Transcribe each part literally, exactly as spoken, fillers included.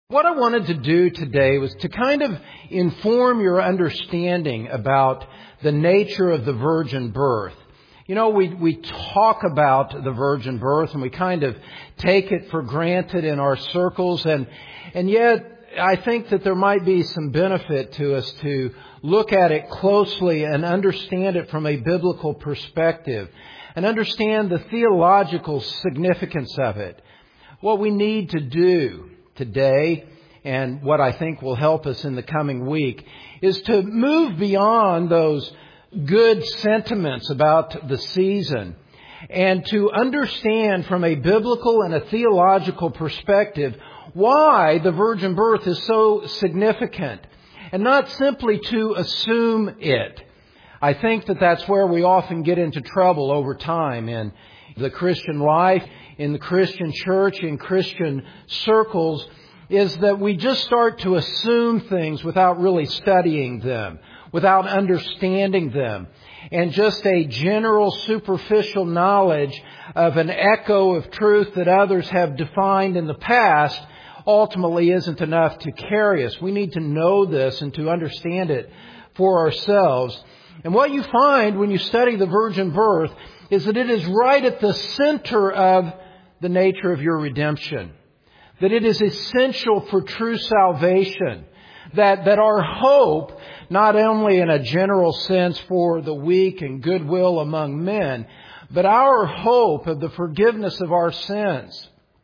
What I wanted to do today was to kind of inform your understanding about the nature of the virgin birth. You know, we we talk about the virgin birth and we kind of take it for granted in our circles, and and yet I think that there might be some benefit to us to look at it closely and understand it from a biblical perspective and understand the theological significance of it. What we need to do today, and what I think will help us in the coming week, is to move beyond those good sentiments about the season and to understand from a biblical and a theological perspective why the virgin birth is so significant, and not simply to assume it. I think that that's where we often get into trouble over time in the Christian life, in the Christian church, in Christian circles, is that we just start to assume things without really studying them, without understanding them. And just a general superficial knowledge of an echo of truth that others have defined in the past ultimately isn't enough to carry us. We need to know this and to understand it for ourselves. And what you find when you study the virgin birth is that it is right at the center of the nature of your redemption. That it is essential for true salvation. That, that our hope, not only in a general sense for the weak and goodwill among men, but our hope of the forgiveness of our sins,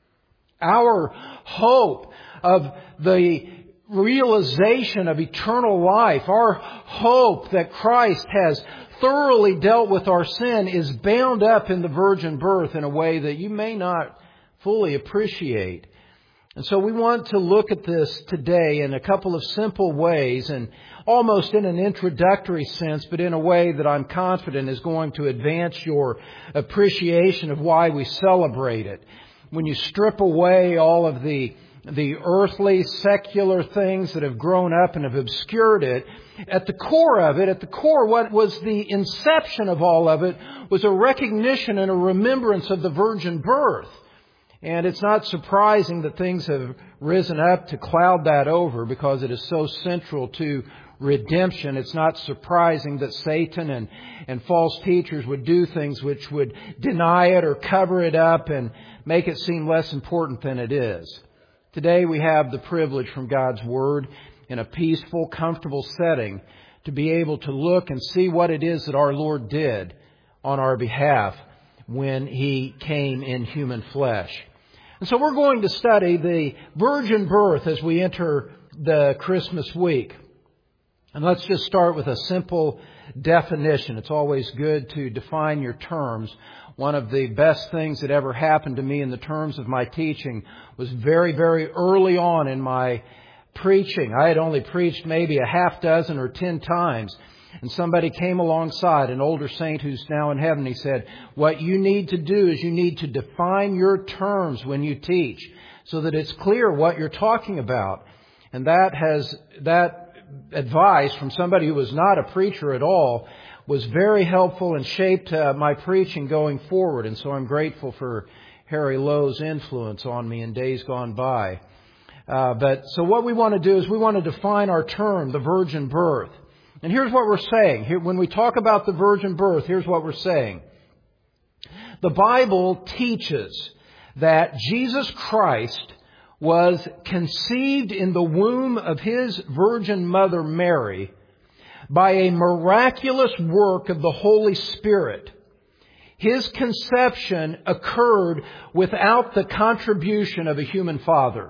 our hope of the realization of eternal life, our hope that Christ has thoroughly dealt with our sin, is bound up in the virgin birth in a way that you may not fully appreciate. And so we want to look at this today in a couple of simple ways, and almost in an introductory sense, but in a way that I'm confident is going to advance your appreciation of why we celebrate it. When you strip away all of the the earthly, secular things that have grown up and have obscured it, at the core of it, at the core, what was the inception of all of it was a recognition and a remembrance of the virgin birth. And it's not surprising that things have risen up to cloud that over because it is so central to redemption. It's not surprising that Satan and, and false teachers would do things which would deny it or cover it up and make it seem less important than it is. Today we have the privilege from God's Word in a peaceful, comfortable setting to be able to look and see what it is that our Lord did on our behalf when He came in human flesh. And so we're going to study the virgin birth as we enter the Christmas week. And let's just start with a simple definition. It's always good to define your terms. One of the best things that ever happened to me in the terms of my teaching was very, very early on in my preaching. I had only preached maybe a half dozen or ten times. And somebody came alongside, an older saint who's now in heaven. He said, what you need to do is you need to define your terms when you teach so that it's clear what you're talking about. And that has, that advice from somebody who was not a preacher at all was very helpful and shaped uh, my preaching going forward. And so I'm grateful for Harry Lowe's influence on me in days gone by. Uh, but so what we want to do is we want to define our term, the virgin birth. And here's what we're saying. Here, when we talk about the virgin birth, here's what we're saying. The Bible teaches that Jesus Christ was conceived in the womb of His virgin mother Mary by a miraculous work of the Holy Spirit. His conception occurred without the contribution of a human father.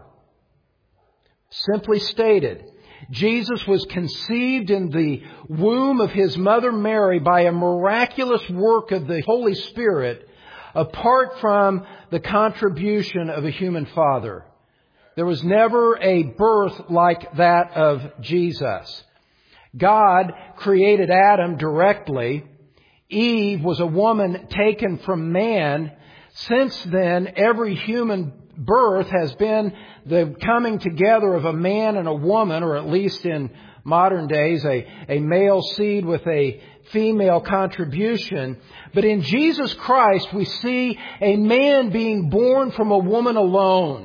Simply stated, Jesus was conceived in the womb of His mother Mary by a miraculous work of the Holy Spirit apart from the contribution of a human father. There was never a birth like that of Jesus. God created Adam directly. Eve was a woman taken from man. Since then, every human birth has been the coming together of a man and a woman, or at least in modern days, a, a male seed with a female contribution. But in Jesus Christ, we see a man being born from a woman alone.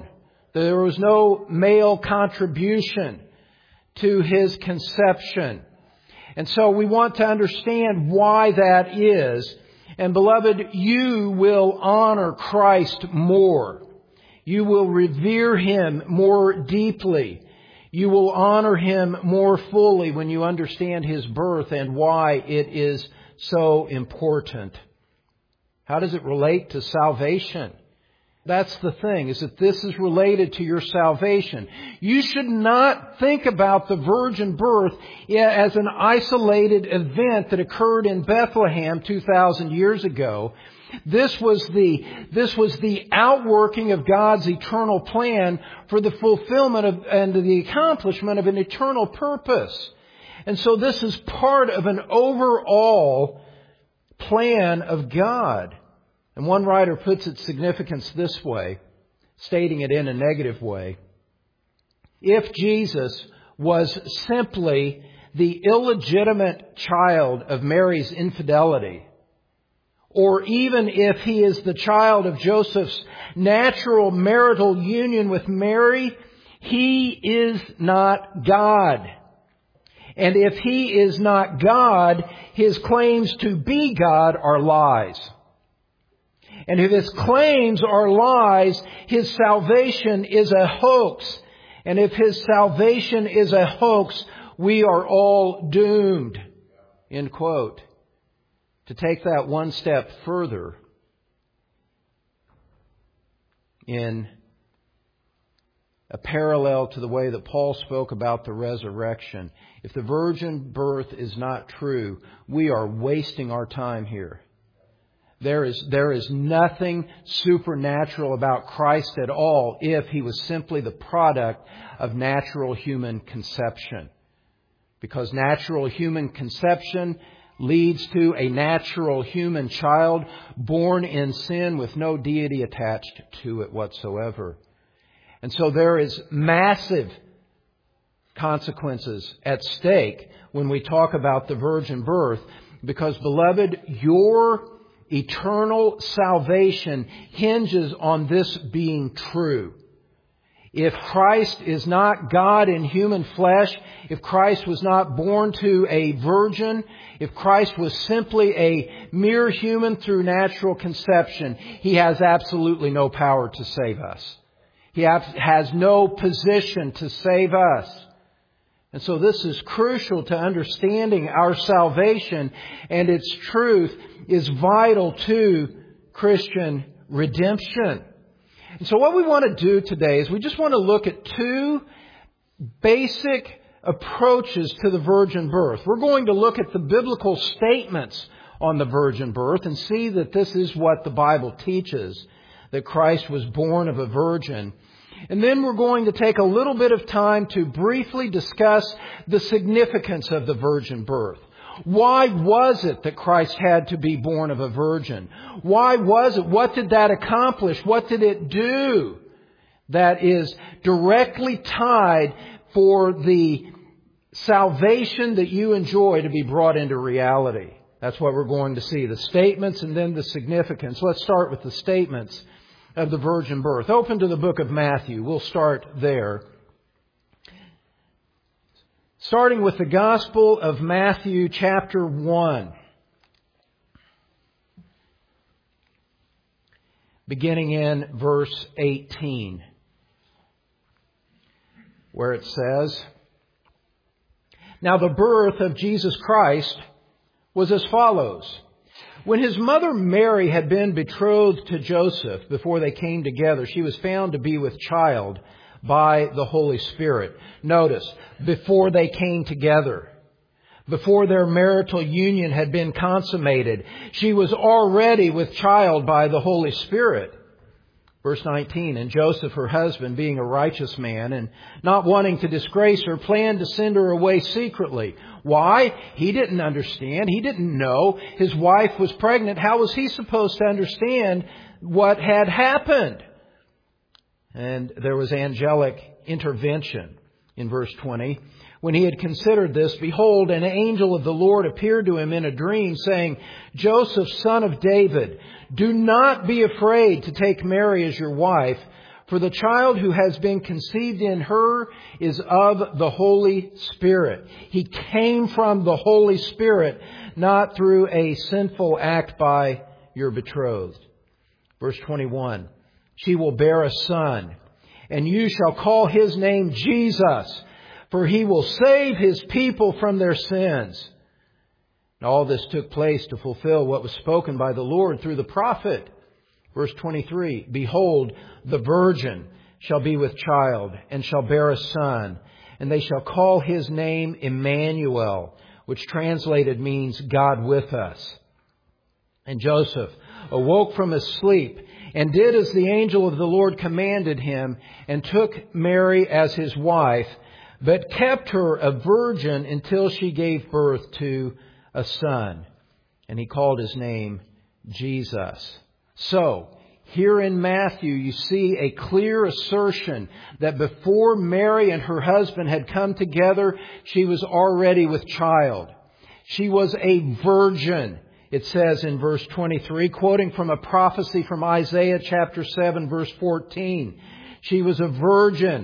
There was no male contribution to His conception. And so we want to understand why that is. And beloved, you will honor Christ more. You will revere Him more deeply. You will honor Him more fully when you understand His birth and why it is so important. How does it relate to salvation? That's the thing, is that this is related to your salvation. You should not think about the virgin birth as an isolated event that occurred in Bethlehem two thousand years ago. This was the, this was the outworking of God's eternal plan for the fulfillment of, and the accomplishment of an eternal purpose. And so this is part of an overall plan of God. And one writer puts its significance this way, stating it in a negative way. If Jesus was simply the illegitimate child of Mary's infidelity, or even if He is the child of Joseph's natural marital union with Mary, He is not God. And if He is not God, His claims to be God are lies. And if His claims are lies, His salvation is a hoax. And if His salvation is a hoax, we are all doomed. End quote. To take that one step further, in a parallel to the way that Paul spoke about the resurrection, if the virgin birth is not true, we are wasting our time here. There is, there is nothing supernatural about Christ at all if He was simply the product of natural human conception. Because natural human conception leads to a natural human child born in sin with no deity attached to it whatsoever. And so there is massive consequences at stake when we talk about the virgin birth. Because, beloved, your eternal salvation hinges on this being true. If Christ is not God in human flesh, if Christ was not born to a virgin, if Christ was simply a mere human through natural conception, He has absolutely no power to save us. He has no position to save us. And so this is crucial to understanding our salvation, and its truth is vital to Christian redemption. And so what we want to do today is we just want to look at two basic approaches to the virgin birth. We're going to look at the biblical statements on the virgin birth and see that this is what the Bible teaches, that Christ was born of a virgin. And then we're going to take a little bit of time to briefly discuss the significance of the virgin birth. Why was it that Christ had to be born of a virgin? Why was it? What did that accomplish? What did it do that is directly tied for the salvation that you enjoy to be brought into reality? That's what we're going to see. The statements and then the significance. Let's start with the statements of the virgin birth. Open to the book of Matthew. We'll start there. Starting with the Gospel of Matthew, chapter one. Beginning in verse eighteen, where it says, "Now the birth of Jesus Christ was as follows. When His mother Mary had been betrothed to Joseph, before they came together, she was found to be with child by the Holy Spirit." Notice, before they came together, before their marital union had been consummated, she was already with child by the Holy Spirit. Verse nineteen, "And Joseph, her husband, being a righteous man and not wanting to disgrace her, planned to send her away secretly." Why? He didn't understand. He didn't know his wife was pregnant. How was he supposed to understand what had happened? And there was angelic intervention in verse twenty. "When he had considered this, behold, an angel of the Lord appeared to him in a dream, saying, 'Joseph, son of David, do not be afraid to take Mary as your wife, For the child who has been conceived in her is of the Holy Spirit. He came from the Holy Spirit, not through a sinful act by your betrothed. Verse twenty-one, she will bear a son, and you shall call his name Jesus, for he will save his people from their sins. And all this took place to fulfill what was spoken by the Lord through the prophet. Verse twenty-three, behold, the virgin shall be with child and shall bear a son, and they shall call his name Emmanuel, which translated means God with us. And Joseph awoke from his sleep and did as the angel of the Lord commanded him, and took Mary as his wife, but kept her a virgin until she gave birth to a son. And he called his name Jesus. So, here in Matthew, you see a clear assertion that before Mary and her husband had come together, she was already with child. She was a virgin, it says in verse twenty-three, quoting from a prophecy from Isaiah chapter seven, verse fourteen. She was a virgin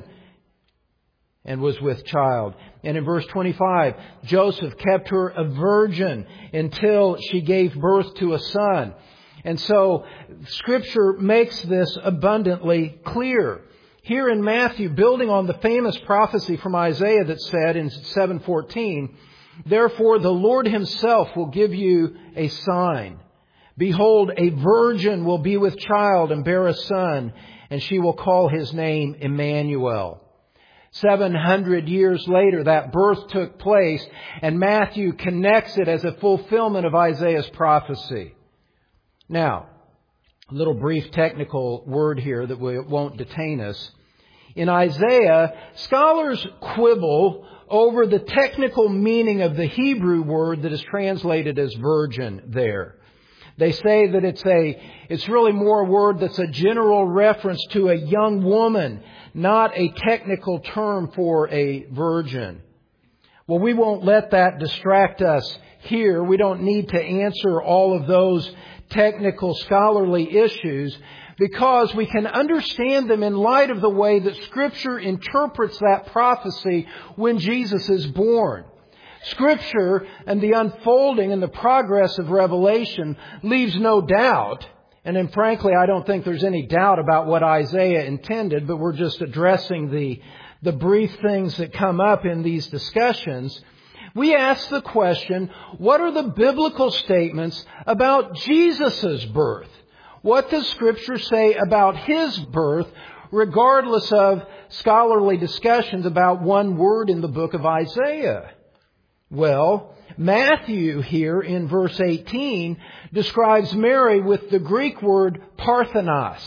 and was with child. And in verse twenty-five, Joseph kept her a virgin until she gave birth to a son. And so Scripture makes this abundantly clear. Here in Matthew, building on the famous prophecy from Isaiah that said in seven fourteen, therefore the Lord himself will give you a sign. Behold, a virgin will be with child and bear a son, and she will call his name Emmanuel. Seven hundred years later, that birth took place, and Matthew connects it as a fulfillment of Isaiah's prophecy. Now, a little brief technical word here that won't detain us. In Isaiah, scholars quibble over the technical meaning of the Hebrew word that is translated as virgin there. They say that it's a, it's really more a word that's a general reference to a young woman, not a technical term for a virgin. Well, we won't let that distract us here. We don't need to answer all of those technical scholarly issues, because we can understand them in light of the way that Scripture interprets that prophecy when Jesus is born. Scripture and the unfolding and the progress of Revelation leaves no doubt, and then frankly I don't think there's any doubt about what Isaiah intended, but we're just addressing the, the brief things that come up in these discussions. We ask the question, what are the biblical statements about Jesus' birth? What does Scripture say about His birth, regardless of scholarly discussions about one word in the book of Isaiah? Well, Matthew here in verse eighteen describes Mary with the Greek word parthenos.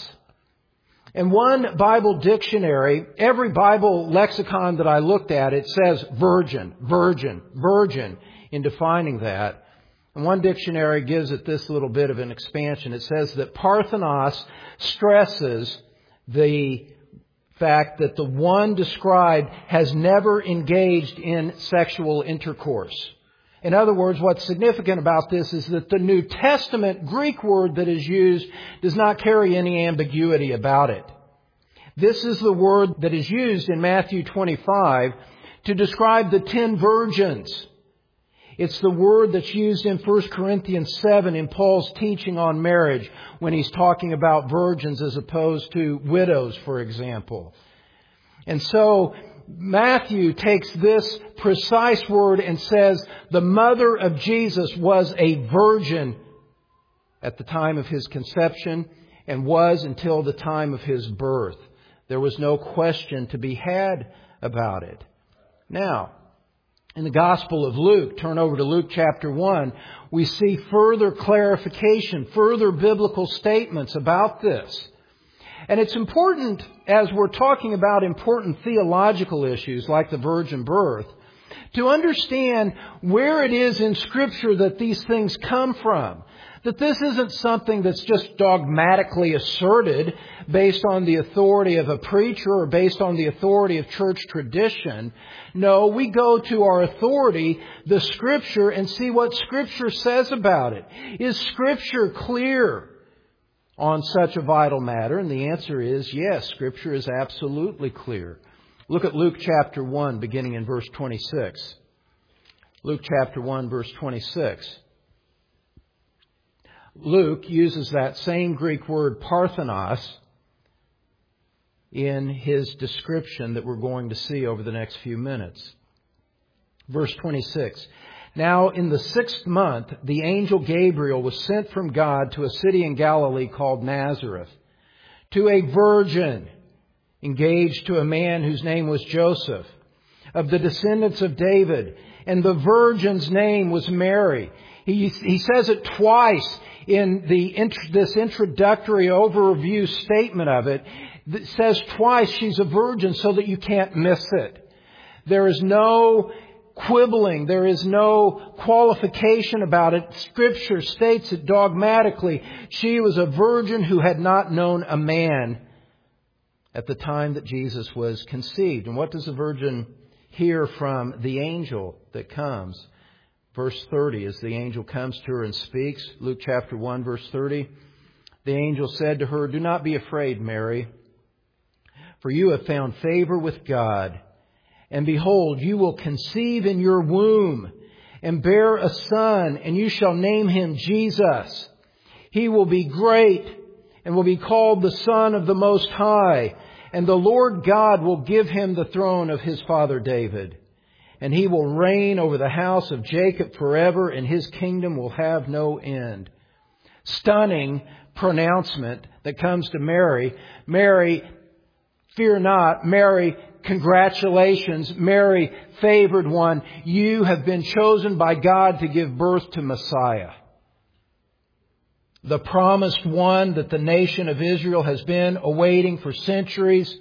In one Bible dictionary, every Bible lexicon that I looked at, it says virgin, virgin, virgin in defining that. And one dictionary gives it this little bit of an expansion. It says that parthenos stresses the fact that the one described has never engaged in sexual intercourse. In other words, what's significant about this is that the New Testament Greek word that is used does not carry any ambiguity about it. This is the word that is used in Matthew twenty-five to describe the ten virgins. It's the word that's used in First Corinthians seven in Paul's teaching on marriage when he's talking about virgins as opposed to widows, for example. And so Matthew takes this precise word and says the mother of Jesus was a virgin at the time of His conception and was until the time of His birth. There was no question to be had about it. Now, in the Gospel of Luke, turn over to Luke chapter one, we see further clarification, further biblical statements about this. And it's important, as we're talking about important theological issues like the virgin birth, to understand where it is in Scripture that these things come from. That this isn't something that's just dogmatically asserted based on the authority of a preacher or based on the authority of church tradition. No, we go to our authority, the Scripture, and see what Scripture says about it. Is Scripture clear on such a vital matter? And the answer is yes, Scripture is absolutely clear. Look at Luke chapter one, beginning in verse twenty-six. Luke chapter one, verse twenty-six. Luke uses that same Greek word parthenos in his description that we're going to see over the next few minutes. Verse twenty-six. Now in the sixth month, the angel Gabriel was sent from God to a city in Galilee called Nazareth, to a virgin engaged to a man whose name was Joseph, of the descendants of David, and the virgin's name was Mary. He, he says it twice in the this introductory overview statement of it. It says twice she's a virgin so that you can't miss it. There is no quibbling. There is no qualification about it. Scripture states it dogmatically. She was a virgin who had not known a man at the time that Jesus was conceived. And what does the virgin hear from the angel that comes? Verse thirty, as the angel comes to her and speaks, Luke chapter one, verse thirty, the angel said to her, "Do not be afraid, Mary, for you have found favor with God. And behold, you will conceive in your womb and bear a son, and you shall name him Jesus. He will be great and will be called the Son of the Most High. And the Lord God will give him the throne of his father David. And he will reign over the house of Jacob forever, and his kingdom will have no end." Stunning pronouncement that comes to Mary. Mary, fear not. Mary, congratulations. Mary, favored one. You have been chosen by God to give birth to Messiah, the promised one that the nation of Israel has been awaiting for centuries.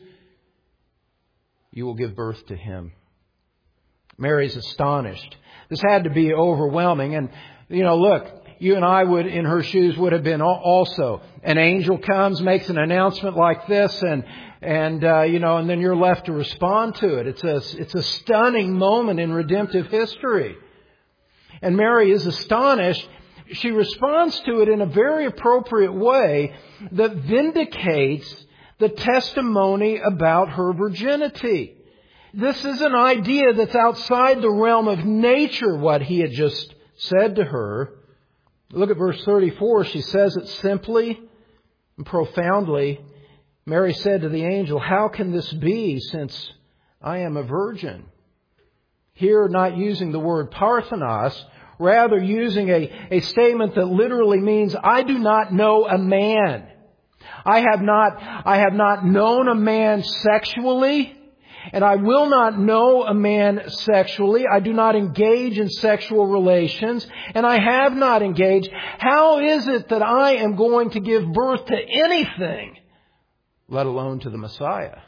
You will give birth to him. Mary's astonished. This had to be overwhelming. And, you know, look, you and I would, in her shoes, would have been also. An angel comes, makes an announcement like this, and, and, uh, you know, and then you're left to respond to it. It's a, it's a stunning moment in redemptive history. And Mary is astonished. She responds to it in a very appropriate way that vindicates the testimony about her virginity. This is an idea that's outside the realm of nature, what he had just said to her. Look at verse thirty-four. She says it simply and profoundly. Mary said to the angel, "How can this be, since I am a virgin?" Here, not using the word parthenos, rather using a, a statement that literally means, I do not know a man. I have not, I have not known a man sexually. And I will not know a man sexually. I do not engage in sexual relations. And I have not engaged. How is it that I am going to give birth to anything, let alone to the Messiah?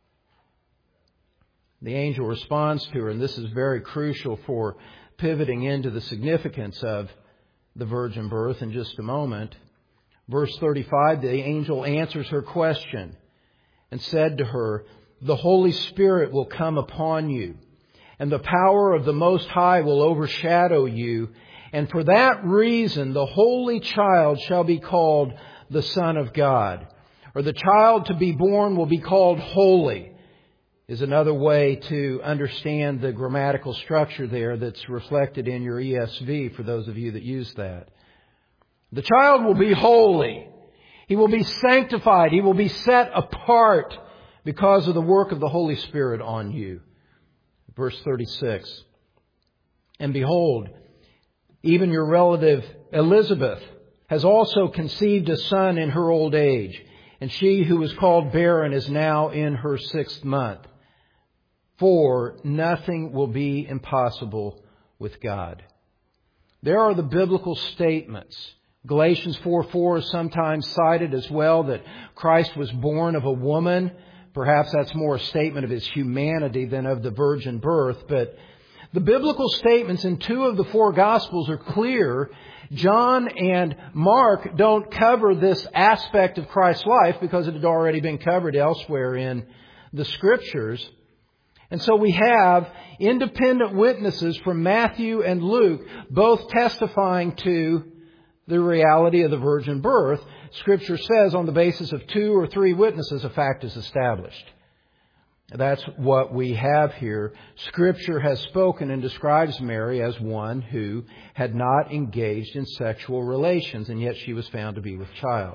The angel responds to her, and this is very crucial for pivoting into the significance of the virgin birth in just a moment. Verse thirty-five, the angel answers her question and said to her, "The Holy Spirit will come upon you, and the power of the Most High will overshadow you. And for that reason, the Holy Child shall be called the Son of God." Or the child to be born will be called holy, is another way to understand the grammatical structure there that's reflected in your E S V for those of you that use that. The child will be holy. He will be sanctified. He will be set apart because of the work of the Holy Spirit on you. Verse thirty-six. And behold, even your relative Elizabeth has also conceived a son in her old age. And she who was called barren is now in her sixth month. For nothing will be impossible with God. There are the biblical statements. Galatians four four is sometimes cited as well, that Christ was born of a woman. Perhaps that's more a statement of his humanity than of the virgin birth. But the biblical statements in two of the four Gospels are clear. John and Mark don't cover this aspect of Christ's life because it had already been covered elsewhere in the Scriptures. And so we have independent witnesses from Matthew and Luke both testifying to the reality of the virgin birth. Scripture says on the basis of two or three witnesses, a fact is established. That's what we have here. Scripture has spoken and describes Mary as one who had not engaged in sexual relations, and yet she was found to be with child.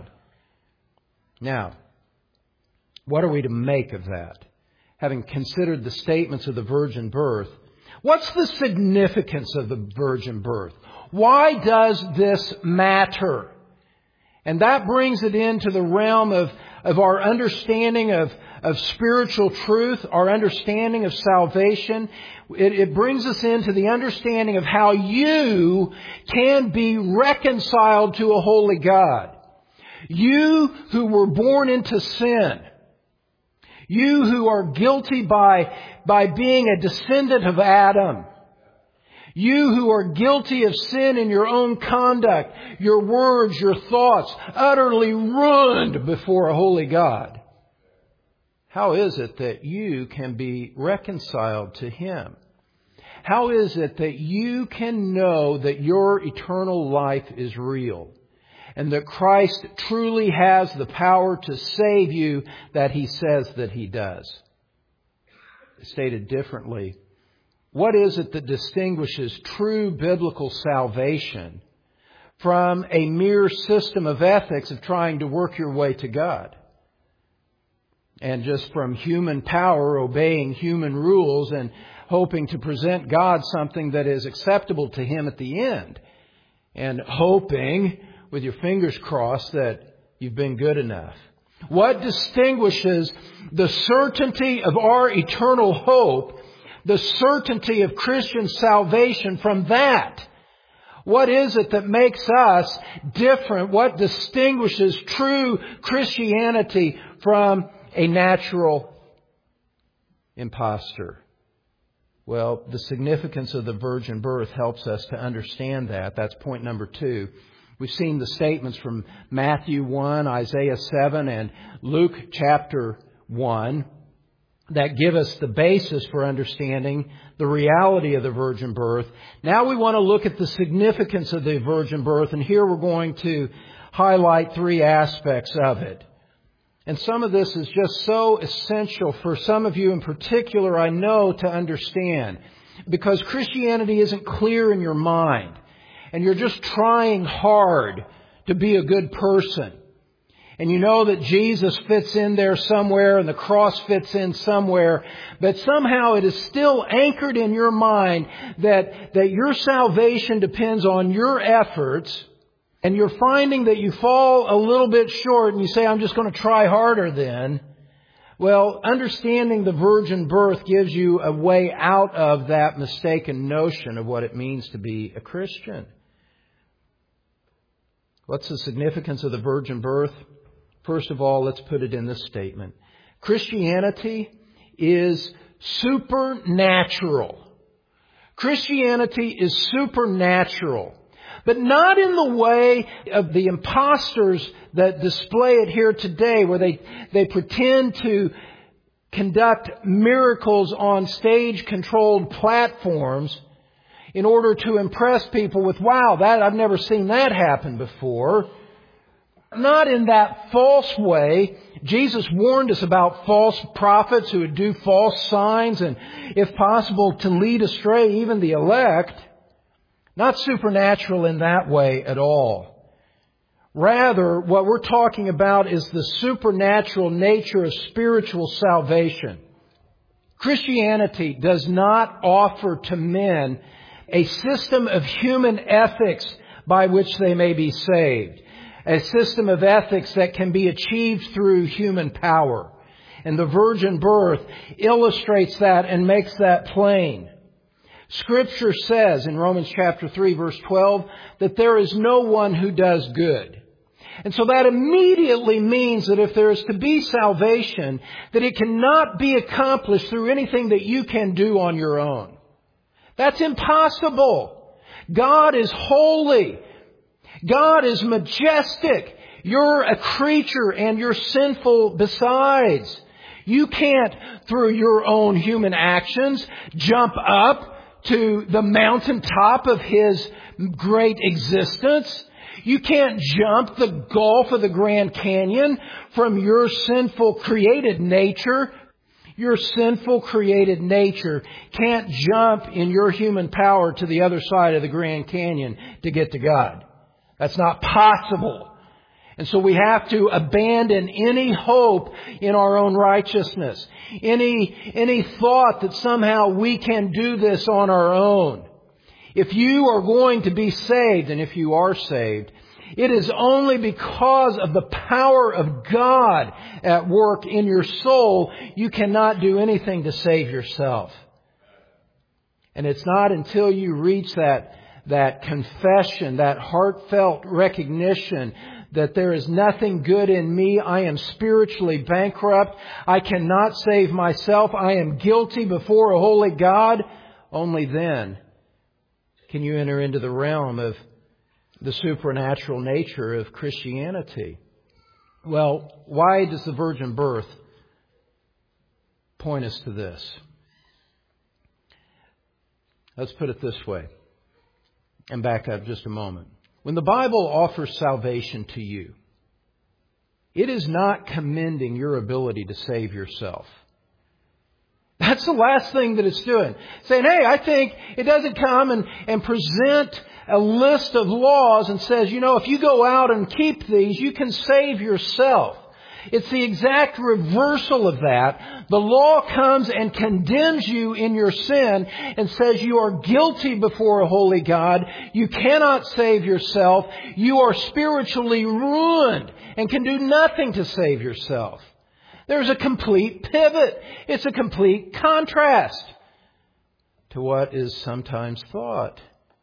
Now, what are we to make of that? Having considered the statements of the virgin birth, what's the significance of the virgin birth? Why does this matter? And that brings it into the realm of, of our understanding of, of spiritual truth, our understanding of salvation. It, it brings us into the understanding of how you can be reconciled to a holy God. You who were born into sin. You who are guilty by, by being a descendant of Adam. You who are guilty of sin in your own conduct, your words, your thoughts, utterly ruined before a holy God. How is it that you can be reconciled to Him? How is it that you can know that your eternal life is real? And that Christ truly has the power to save you that He says that He does. Stated differently, what is it that distinguishes true biblical salvation from a mere system of ethics of trying to work your way to God? And just from human power, obeying human rules and hoping to present God something that is acceptable to Him at the end. And hoping, with your fingers crossed, that you've been good enough. What distinguishes the certainty of our eternal hope, the certainty of Christian salvation from that? What is it that makes us different? What distinguishes true Christianity from a natural impostor? Well, the significance of the virgin birth helps us to understand that. That's point number two. We've seen the statements from Matthew one, Isaiah seven, and Luke chapter one that give us the basis for understanding the reality of the virgin birth. Now we want to look at the significance of the virgin birth, and here we're going to highlight three aspects of it. And some of this is just so essential for some of you in particular, I know, to understand. Because Christianity isn't clear in your mind. And you're just trying hard to be a good person. And you know that Jesus fits in there somewhere and the cross fits in somewhere. But somehow it is still anchored in your mind that, that your salvation depends on your efforts. And you're finding that you fall a little bit short and you say, I'm just going to try harder then. Well, understanding the virgin birth gives you a way out of that mistaken notion of what it means to be a Christian. What's the significance of the virgin birth? First of all, let's put it in this statement. Christianity is supernatural. Christianity is supernatural. But not in the way of the imposters that display it here today, where they, they pretend to conduct miracles on stage-controlled platforms in order to impress people with, wow, that I've never seen that happen before. Not in that false way. Jesus warned us about false prophets who would do false signs and, if possible, to lead astray even the elect. Not supernatural in that way at all. Rather, what we're talking about is the supernatural nature of spiritual salvation. Christianity does not offer to men a system of human ethics by which they may be saved. A system of ethics that can be achieved through human power. And the virgin birth illustrates that and makes that plain. Scripture says in Romans chapter three verse twelve that there is no one who does good. And so that immediately means that if there is to be salvation, that it cannot be accomplished through anything that you can do on your own. That's impossible. God is holy. God is majestic. You're a creature and you're sinful besides. You can't, through your own human actions, jump up to the mountaintop of His great existence. You can't jump the gulf of the Grand Canyon from your sinful created nature. Your sinful created nature can't jump in your human power to the other side of the Grand Canyon to get to God. That's not possible. And so we have to abandon any hope in our own righteousness. Any, any thought that somehow we can do this on our own. If you are going to be saved, and if you are saved, it is only because of the power of God at work in your soul. You cannot do anything to save yourself. And it's not until you reach that, that confession, that heartfelt recognition that there is nothing good in me. I am spiritually bankrupt. I cannot save myself. I am guilty before a holy God. Only then can you enter into the realm of the supernatural nature of Christianity. Well, why does the virgin birth point us to this? Let's put it this way and back up just a moment. When the Bible offers salvation to you, it is not commending your ability to save yourself. That's the last thing that it's doing. Saying, hey, I think it doesn't come and, and present a list of laws and says, you know, if you go out and keep these, you can save yourself. It's the exact reversal of that. The law comes and condemns you in your sin and says you are guilty before a holy God. You cannot save yourself. You are spiritually ruined and can do nothing to save yourself. There's a complete pivot. It's a complete contrast to what is sometimes thought.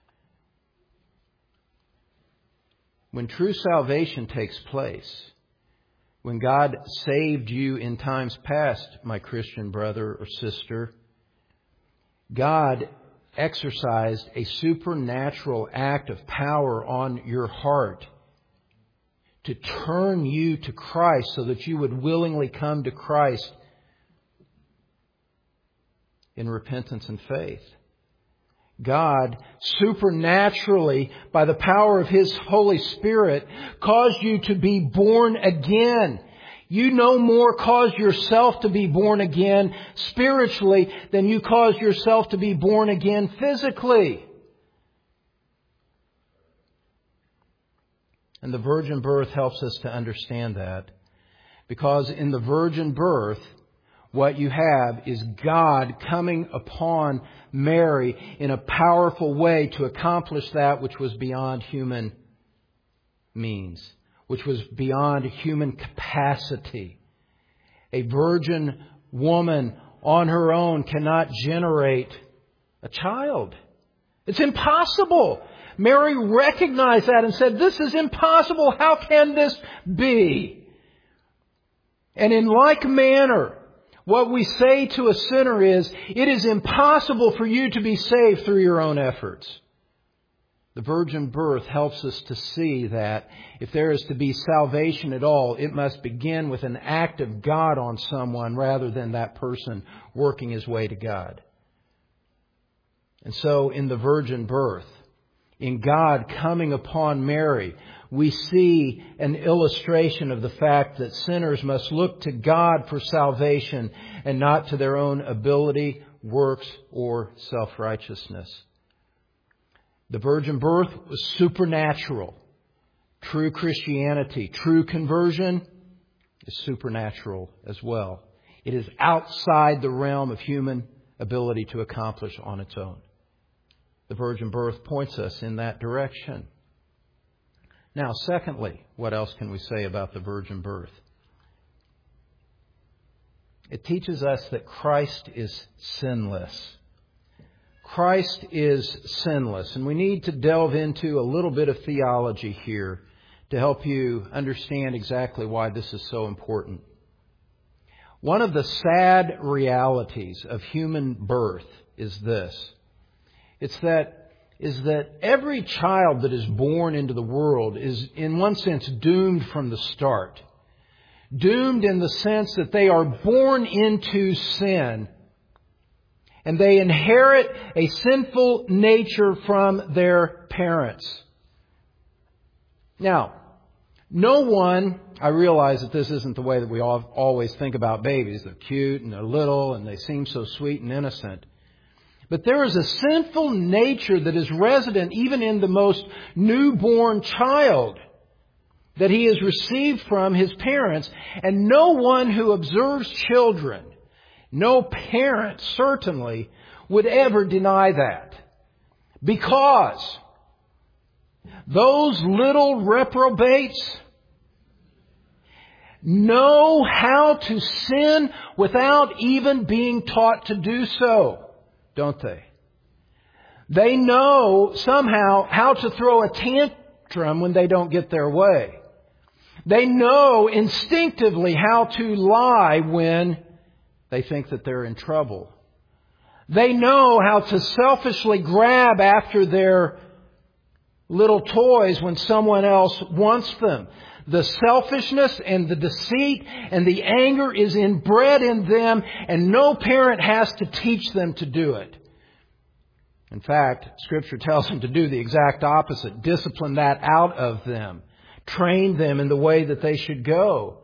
When true salvation takes place, when God saved you in times past, my Christian brother or sister, God exercised a supernatural act of power on your heart to turn you to Christ so that you would willingly come to Christ in repentance and faith. God supernaturally, by the power of His Holy Spirit, caused you to be born again. You no more caused yourself to be born again spiritually than you caused yourself to be born again physically. And the virgin birth helps us to understand that. Because in the virgin birth, what you have is God coming upon Mary in a powerful way to accomplish that which was beyond human means, which was beyond human capacity. A virgin woman on her own cannot generate a child. It's impossible. Mary recognized that and said, this is impossible. How can this be? And in like manner, what we say to a sinner is, it is impossible for you to be saved through your own efforts. The virgin birth helps us to see that if there is to be salvation at all, it must begin with an act of God on someone rather than that person working his way to God. And so in the virgin birth, in God coming upon Mary, we see an illustration of the fact that sinners must look to God for salvation and not to their own ability, works, or self-righteousness. The virgin birth was supernatural. True Christianity, true conversion is supernatural as well. It is outside the realm of human ability to accomplish on its own. The virgin birth points us in that direction. Now, secondly, what else can we say about the virgin birth? It teaches us that Christ is sinless. Christ is sinless. And we need to delve into a little bit of theology here to help you understand exactly why this is so important. One of the sad realities of human birth is this. It's that, is that every child that is born into the world is, in one sense, doomed from the start. Doomed in the sense that they are born into sin. And they inherit a sinful nature from their parents. Now, no one, I realize that this isn't the way that we all, always think about babies. They're cute and they're little and they seem so sweet and innocent. But there is a sinful nature that is resident even in the most newborn child that he has received from his parents. And no one who observes children, no parent certainly, would ever deny that. Because those little reprobates know how to sin without even being taught to do so, don't they? They know somehow how to throw a tantrum when they don't get their way. They know instinctively how to lie when they think that they're in trouble. They know how to selfishly grab after their little toys when someone else wants them. The selfishness and the deceit and the anger is inbred in them, and no parent has to teach them to do it. In fact, Scripture tells them to do the exact opposite. Discipline that out of them. Train them in the way that they should go.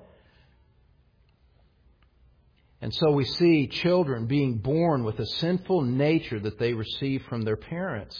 And so we see children being born with a sinful nature that they receive from their parents.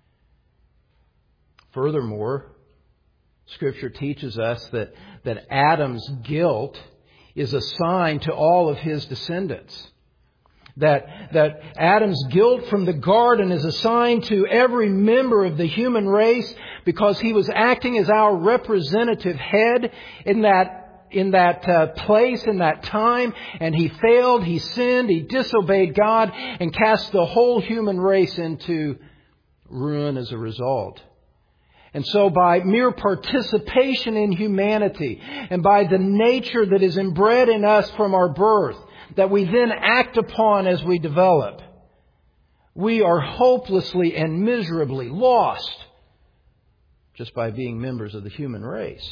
Furthermore, Scripture teaches us that, that Adam's guilt is assigned to all of his descendants. That, that Adam's guilt from the garden is assigned to every member of the human race because he was acting as our representative head in that in that uh, place, in that time, and he failed, he sinned, he disobeyed God, and cast the whole human race into ruin as a result. And so by mere participation in humanity, and by the nature that is inbred in us from our birth, that we then act upon as we develop, we are hopelessly and miserably lost just by being members of the human race.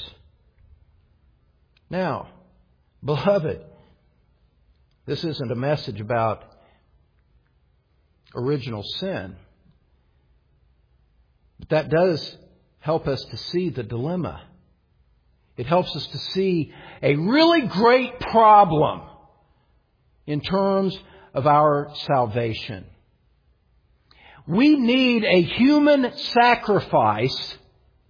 Now, beloved, this isn't a message about original sin. But that does help us to see the dilemma. It helps us to see a really great problem in terms of our salvation. We need a human sacrifice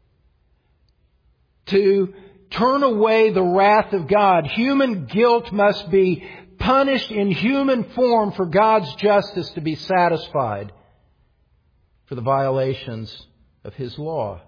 to turn away the wrath of God. Human guilt must be punished in human form for God's justice to be satisfied for the violations of His law.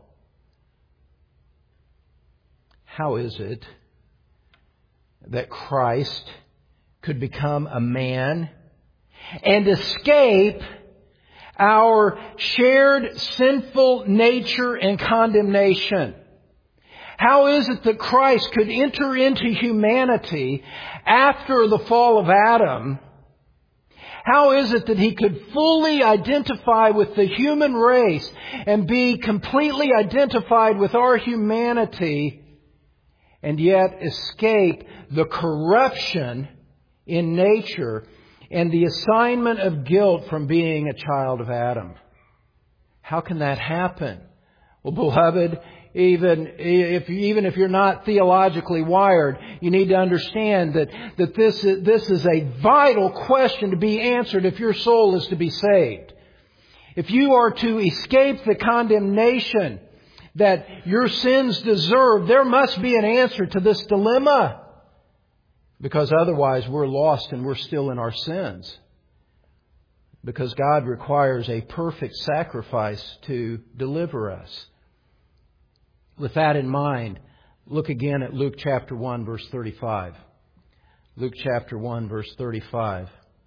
How is it that Christ could become a man and escape our shared sinful nature and condemnation? How is it that Christ could enter into humanity after the fall of Adam? How is it that He could fully identify with the human race and be completely identified with our humanity and yet escape the corruption in nature and the assignment of guilt from being a child of Adam? How can that happen? Well, beloved, Even if even if you're not theologically wired, you need to understand that, that this is, this is a vital question to be answered if your soul is to be saved. If you are to escape the condemnation that your sins deserve, there must be an answer to this dilemma. Because otherwise we're lost and we're still in our sins. Because God requires a perfect sacrifice to deliver us. With that in mind, look again at Luke chapter one, verse thirty-five. Luke chapter one, verse thirty-five.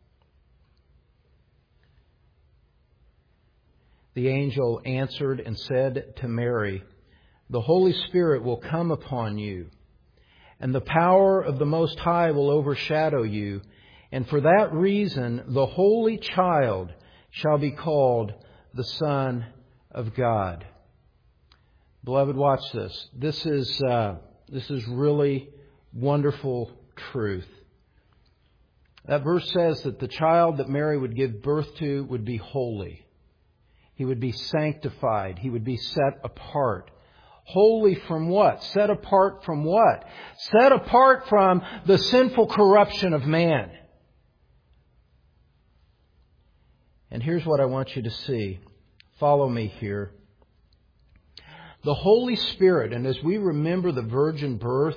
The angel answered and said to Mary, "The Holy Spirit will come upon you, and the power of the Most High will overshadow you, and for that reason the Holy Child shall be called the Son of God." Beloved, watch this. This is uh, this is really wonderful truth. That verse says that the child that Mary would give birth to would be holy. He would be sanctified. He would be set apart. Holy from what? Set apart from what? Set apart from the sinful corruption of man. And here's what I want you to see. Follow me here. The Holy Spirit, and as we remember the virgin birth,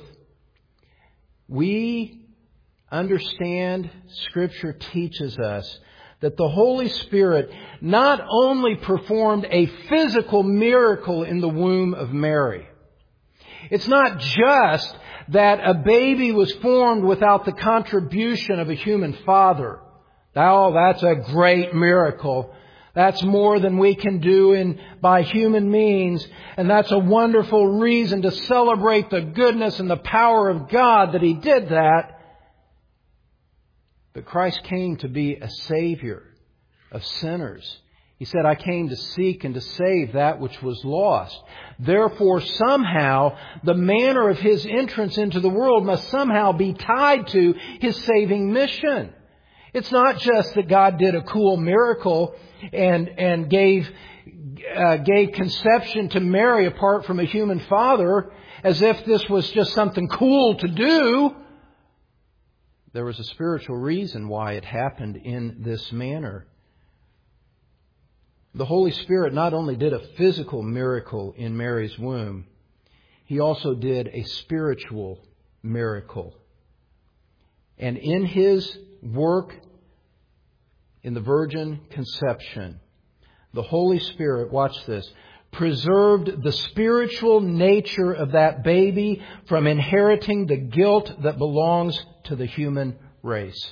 we understand, Scripture teaches us that the Holy Spirit not only performed a physical miracle in the womb of Mary. It's not just that a baby was formed without the contribution of a human father. Oh, that's a great miracle. That's more than we can do in by human means. And that's a wonderful reason to celebrate the goodness and the power of God that He did that. But Christ came to be a Savior of sinners. He said, I came to seek and to save that which was lost. Therefore, somehow, the manner of His entrance into the world must somehow be tied to His saving mission. It's not just that God did a cool miracle and, and gave, uh, gave conception to Mary apart from a human father, as if this was just something cool to do. There was a spiritual reason why it happened in this manner. The Holy Spirit not only did a physical miracle in Mary's womb, He also did a spiritual miracle. And in His work in the virgin conception, the Holy Spirit, watch this, preserved the spiritual nature of that baby from inheriting the guilt that belongs to the human race.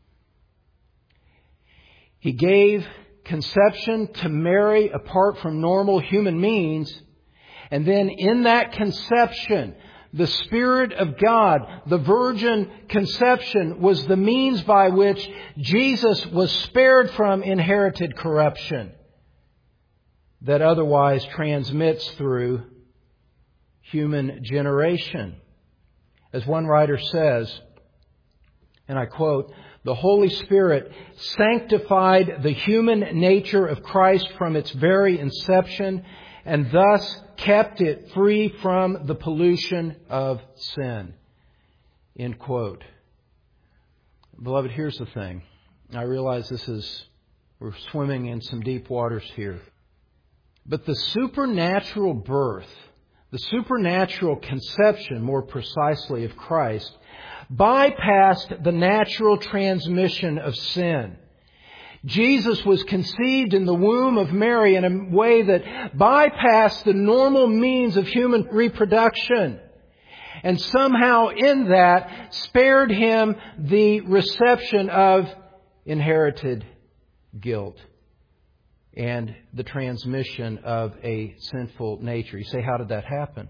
He gave conception to Mary apart from normal human means, and then in that conception, the Spirit of God, the virgin conception, was the means by which Jesus was spared from inherited corruption that otherwise transmits through human generation. As one writer says, and I quote, the Holy Spirit sanctified the human nature of Christ from its very inception and thus kept it free from the pollution of sin. End quote. Beloved, here's the thing. I realize this is, we're swimming in some deep waters here. But the supernatural birth, the supernatural conception, more precisely, of Christ, bypassed the natural transmission of sin. Jesus was conceived in the womb of Mary in a way that bypassed the normal means of human reproduction. And somehow in that spared Him the reception of inherited guilt and the transmission of a sinful nature. You say, how did that happen?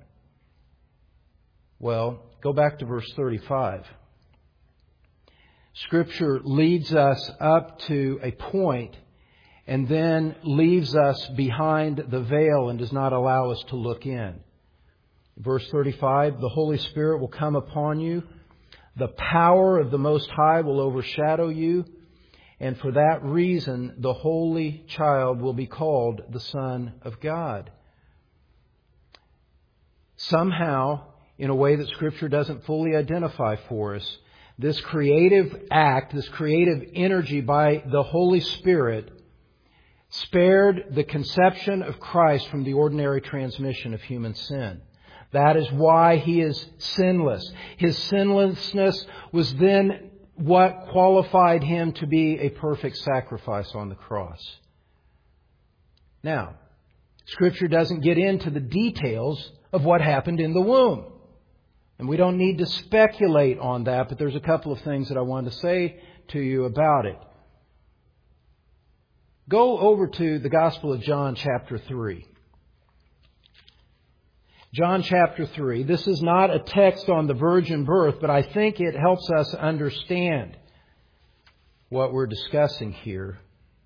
Well, go back to verse thirty-five. Scripture leads us up to a point and then leaves us behind the veil and does not allow us to look in. Verse thirty-five, the Holy Spirit will come upon you. The power of the Most High will overshadow you. And for that reason, the Holy Child will be called the Son of God. Somehow, in a way that Scripture doesn't fully identify for us, this creative act, this creative energy by the Holy Spirit spared the conception of Christ from the ordinary transmission of human sin. That is why He is sinless. His sinlessness was then what qualified Him to be a perfect sacrifice on the cross. Now, Scripture doesn't get into the details of what happened in the womb. And we don't need to speculate on that, but there's a couple of things that I wanted to say to you about it. Go over to the Gospel of John chapter three. John chapter three. This is not a text on the virgin birth, but I think it helps us understand what we're discussing here.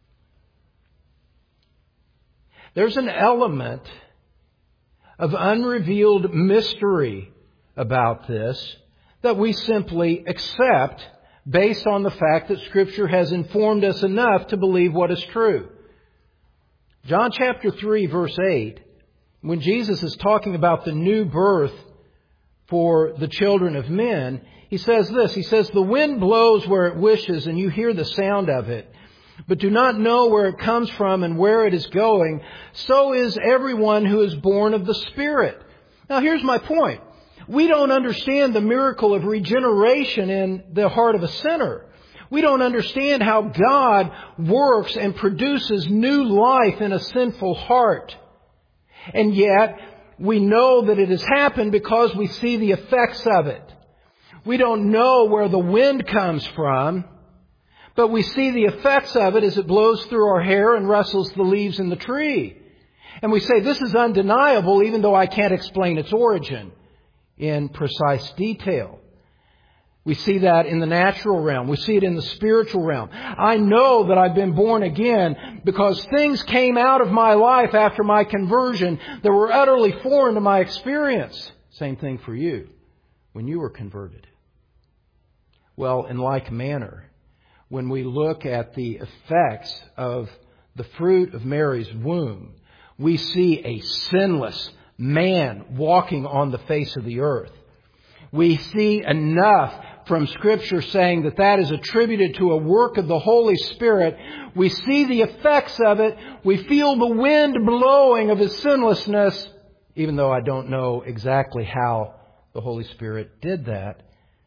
There's an element of unrevealed mystery about this that we simply accept based on the fact that Scripture has informed us enough to believe what is true. John chapter three, verse eight when Jesus is talking about the new birth for the children of men, He says this. He says, "The wind blows where it wishes, and you hear the sound of it, but do not know where it comes from and where it is going. So is everyone who is born of the Spirit." Now here's my point. We don't understand the miracle of regeneration in the heart of a sinner. We don't understand how God works and produces new life in a sinful heart. And yet, we know that it has happened because we see the effects of it. We don't know where the wind comes from, but we see the effects of it as it blows through our hair and rustles the leaves in the tree. And we say, this is undeniable, even though I can't explain its origin in precise detail. We see that in the natural realm. We see it in the spiritual realm. I know that I've been born again because things came out of my life after my conversion that were utterly foreign to my experience. Same thing for you when you were converted. Well, in like manner, when we look at the effects of the fruit of Mary's womb, we see a sinless man walking on the face of the earth. We see enough from Scripture saying that that is attributed to a work of the Holy Spirit. We see the effects of it. We feel the wind blowing of His sinlessness, even though I don't know exactly how the Holy Spirit did that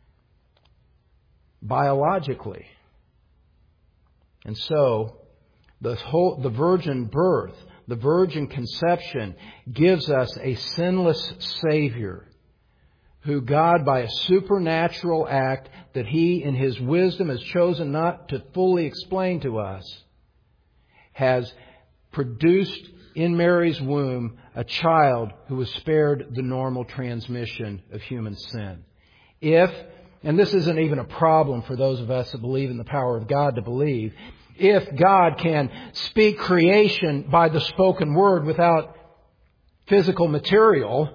biologically. And so, the whole, the virgin birth, the virgin conception gives us a sinless Savior who God, by a supernatural act that He in His wisdom has chosen not to fully explain to us, has produced in Mary's womb a child who was spared the normal transmission of human sin. If, and this isn't even a problem for those of us that believe in the power of God to believe, if God can speak creation by the spoken word without physical material,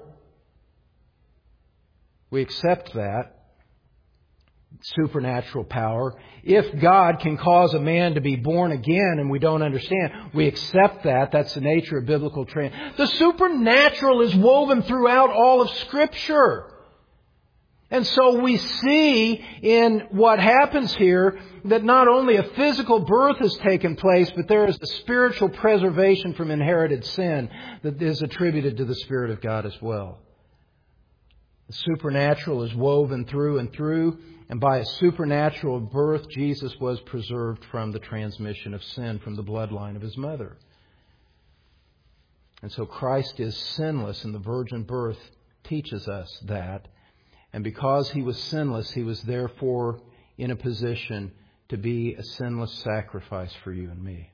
we accept that supernatural power. If God can cause a man to be born again and we don't understand, we accept that. That's the nature of biblical training. The supernatural is woven throughout all of Scripture. And so we see in what happens here that not only a physical birth has taken place, but there is a spiritual preservation from inherited sin that is attributed to the Spirit of God as well. The supernatural is woven through and through, and by a supernatural birth, Jesus was preserved from the transmission of sin from the bloodline of His mother. And so Christ is sinless, and the virgin birth teaches us that. And because He was sinless, He was therefore in a position to be a sinless sacrifice for you and me.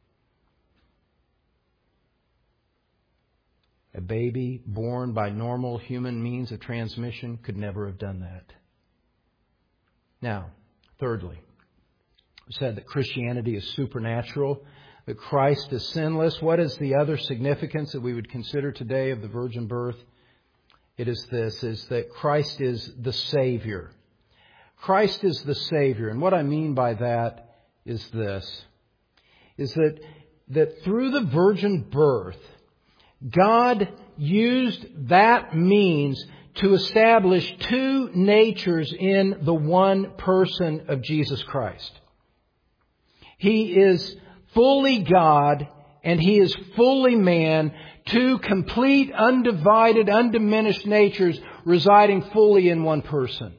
A baby born by normal human means of transmission could never have done that. Now, thirdly, we said that Christianity is supernatural, that Christ is sinless. What is the other significance that we would consider today of the virgin birth? It is this, is that Christ is the Savior. Christ is the Savior. And what I mean by that is this, is that, that through the virgin birth, God used that means to establish two natures in the one person of Jesus Christ. He is fully God and He is fully man, two complete, undivided, undiminished natures residing fully in one person.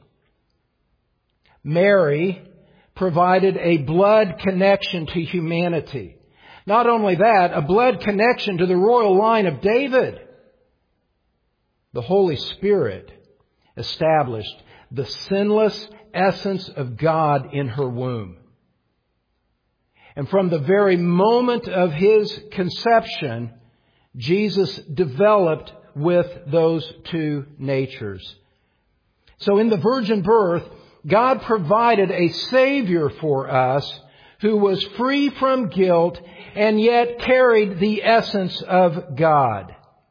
Mary provided a blood connection to humanity. Not only that, a blood connection to the royal line of David. The Holy Spirit established the sinless essence of God in her womb. And from the very moment of His conception, Jesus developed with those two natures. So in the virgin birth, God provided a Savior for us who was free from guilt and yet carried the essence of God.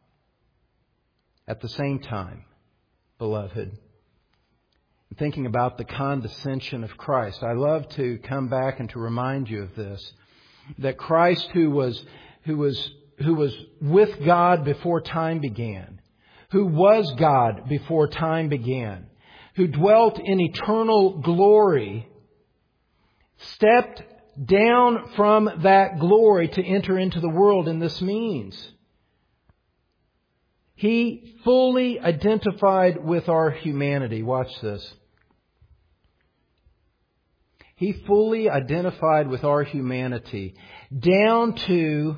At the same time, beloved, thinking about the condescension of Christ, I love to come back and to remind you of this, that Christ who was, who was who was with God before time began, who was God before time began, who dwelt in eternal glory, stepped down from that glory to enter into the world in this means. He fully identified with our humanity. Watch this. He fully identified with our humanity, down to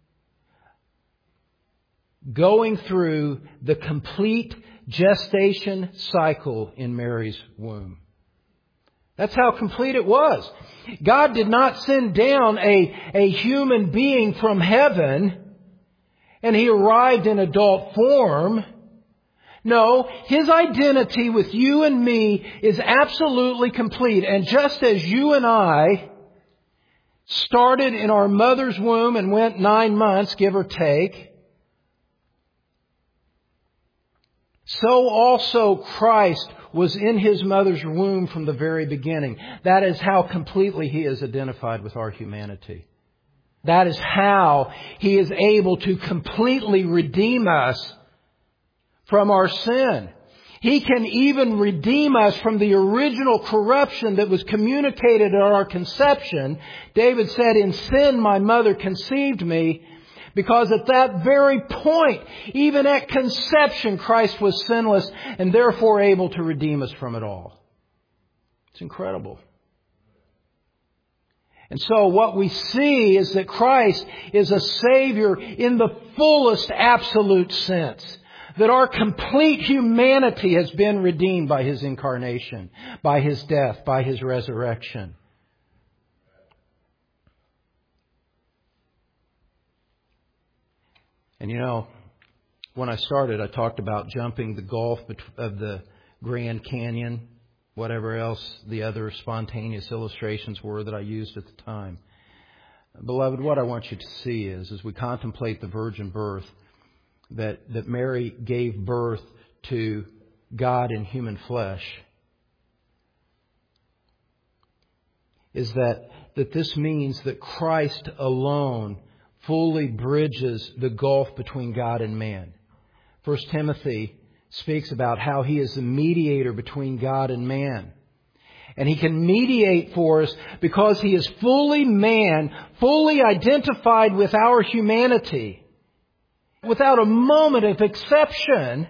going through the complete gestation cycle in Mary's womb. That's how complete it was. God did not send down a, a human being from heaven and He arrived in adult form. No, His identity with you and me is absolutely complete. And just as you and I started in our mother's womb and went nine months, give or take, so also Christ was in His mother's womb from the very beginning. That is how completely He is identified with our humanity. That is how He is able to completely redeem us from our sin. He can even redeem us from the original corruption that was communicated at our conception. David said, "In sin my mother conceived me." Because at that very point, even at conception, Christ was sinless and therefore able to redeem us from it all. It's incredible. And so what we see is that Christ is a Savior in the fullest absolute sense. That our complete humanity has been redeemed by His incarnation, by His death, by His resurrection. And you know, when I started, I talked about jumping the gulf of the Grand Canyon, whatever else the other spontaneous illustrations were that I used at the time. Beloved, what I want you to see is, as we contemplate the virgin birth, that, that Mary gave birth to God in human flesh, is that, that this means that Christ alone fully bridges the gulf between God and man. First Timothy speaks about how He is the mediator between God and man. And He can mediate for us because He is fully man, fully identified with our humanity, without a moment of exception.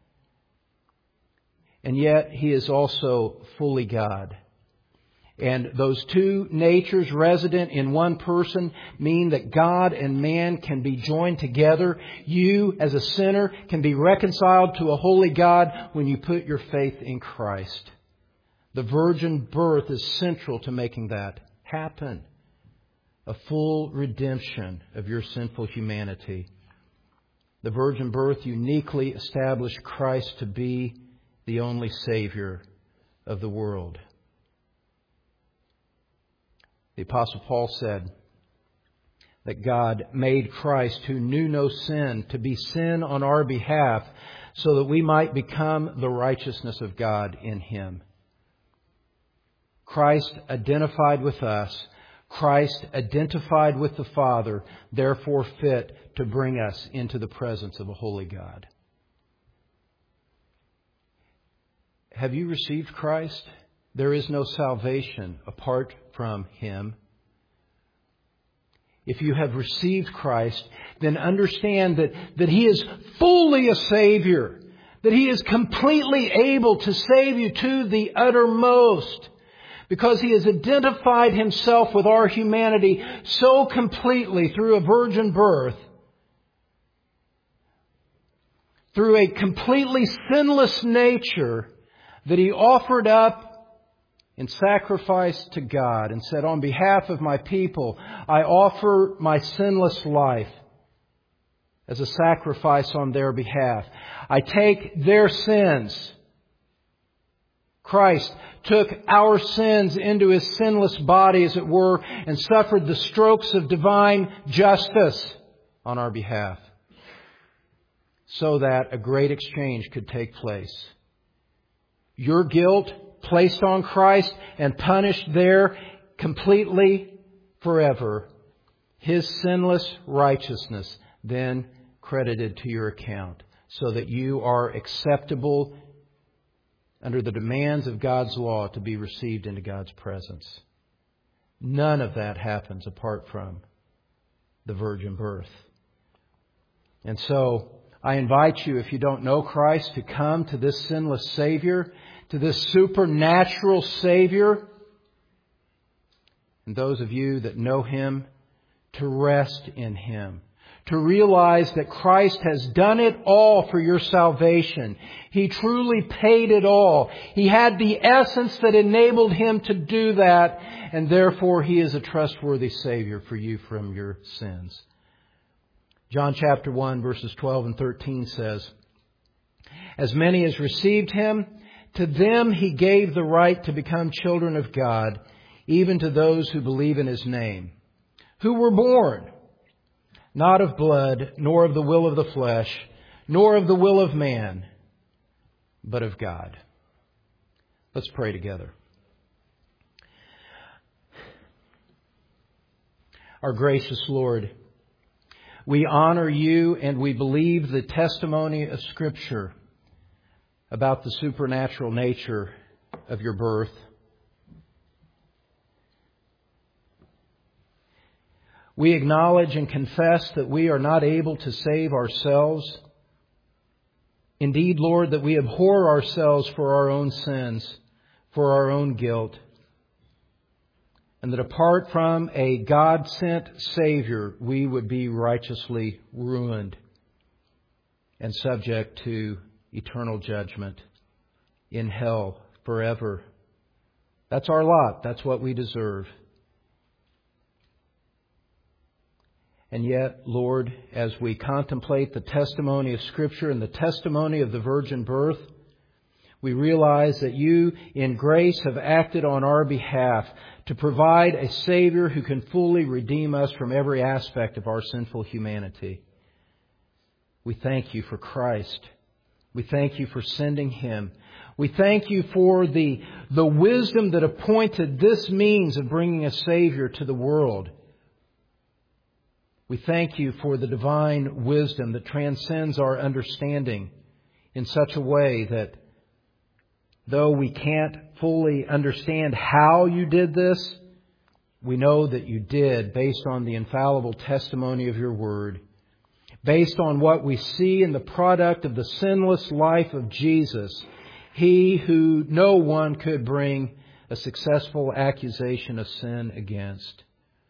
And yet He is also fully God. And those two natures resident in one person mean that God and man can be joined together. You, as a sinner, can be reconciled to a holy God when you put your faith in Christ. The virgin birth is central to making that happen. A full redemption of your sinful humanity. The virgin birth uniquely established Christ to be the only Savior of the world. The Apostle Paul said that God made Christ, who knew no sin, to be sin on our behalf so that we might become the righteousness of God in Him. Christ identified with us. Christ identified with the Father, therefore fit to bring us into the presence of a holy God. Have you received Christ? There is no salvation apart from Him. If you have received Christ, then understand that, that He is fully a Savior. That He is completely able to save you to the uttermost. Because He has identified Himself with our humanity so completely through a virgin birth. Through a completely sinless nature that He offered up in sacrifice to God and said, on behalf of my people, I offer my sinless life as a sacrifice on their behalf. I take their sins. Christ took our sins into His sinless body, as it were, and suffered the strokes of divine justice on our behalf, so that a great exchange could take place. Your guilt placed on Christ and punished there completely forever. His sinless righteousness then credited to your account so that you are acceptable under the demands of God's law to be received into God's presence. None of that happens apart from the virgin birth. And so I invite you, if you don't know Christ, to come to this sinless Savior, to this supernatural Savior. And those of you that know Him, to rest in Him. To realize that Christ has done it all for your salvation. He truly paid it all. He had the essence that enabled Him to do that, and therefore He is a trustworthy Savior for you from your sins. John chapter one, verses twelve and thirteen says, "As many as received Him, to them He gave the right to become children of God, even to those who believe in His name, who were born not of blood, nor of the will of the flesh, nor of the will of man, but of God." Let's pray together. Our gracious Lord, we honor You and we believe the testimony of Scripture about the supernatural nature of Your birth. We acknowledge and confess that we are not able to save ourselves. Indeed, Lord, that we abhor ourselves for our own sins, for our own guilt. And that apart from a God-sent Savior, we would be righteously ruined and subject to eternal judgment in hell forever. That's our lot. That's what we deserve. And yet, Lord, as we contemplate the testimony of Scripture and the testimony of the virgin birth, we realize that You, in grace, have acted on our behalf to provide a Savior who can fully redeem us from every aspect of our sinful humanity. We thank You for Christ. We thank You for sending Him. We thank You for the, the wisdom that appointed this means of bringing a Savior to the world. We thank You for the divine wisdom that transcends our understanding in such a way that though we can't fully understand how You did this, we know that You did based on the infallible testimony of Your Word, based on what we see in the product of the sinless life of Jesus, He who no one could bring a successful accusation of sin against.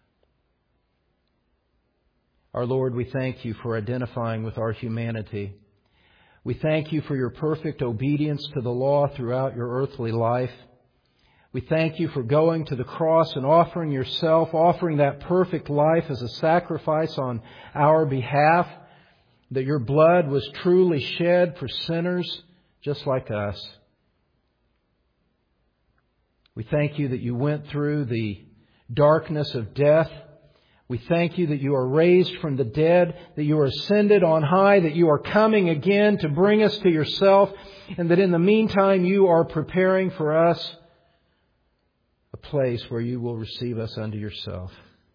Our Lord, we thank You for identifying with our humanity. We thank You for Your perfect obedience to the law throughout Your earthly life. We thank You for going to the cross and offering Yourself, offering that perfect life as a sacrifice on our behalf, that Your blood was truly shed for sinners just like us. We thank You that You went through the darkness of death. We thank You that You are raised from the dead, that You are ascended on high, that You are coming again to bring us to Yourself, and that in the meantime You are preparing for us a place where You will receive us unto Yourself.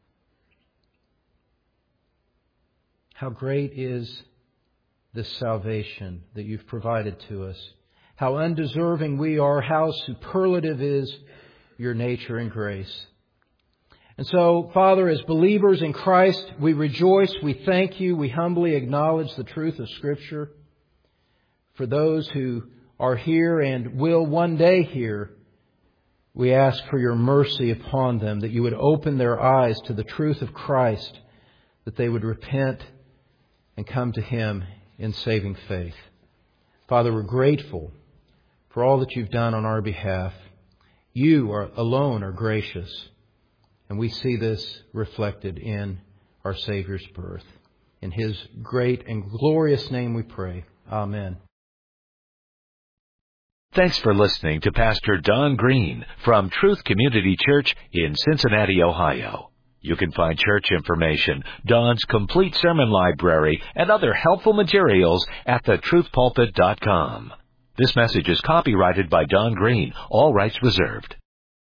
How great is this salvation that You've provided to us. How undeserving we are, how superlative is Your nature and grace. And so, Father, as believers in Christ, we rejoice, we thank You, we humbly acknowledge the truth of Scripture. For those who are here and will one day hear, we ask for Your mercy upon them, that You would open their eyes to the truth of Christ, that they would repent and come to Him in saving faith. Father, we're grateful for all that You've done on our behalf. You are, alone are gracious. And we see this reflected in our Savior's birth. In His great and glorious name we pray. Amen. Thanks for listening to Pastor Don Green from Truth Community Church in Cincinnati, Ohio. You can find church information, Don's complete sermon library, and other helpful materials at the truth pulpit dot com. This message is copyrighted by Don Green, all rights reserved.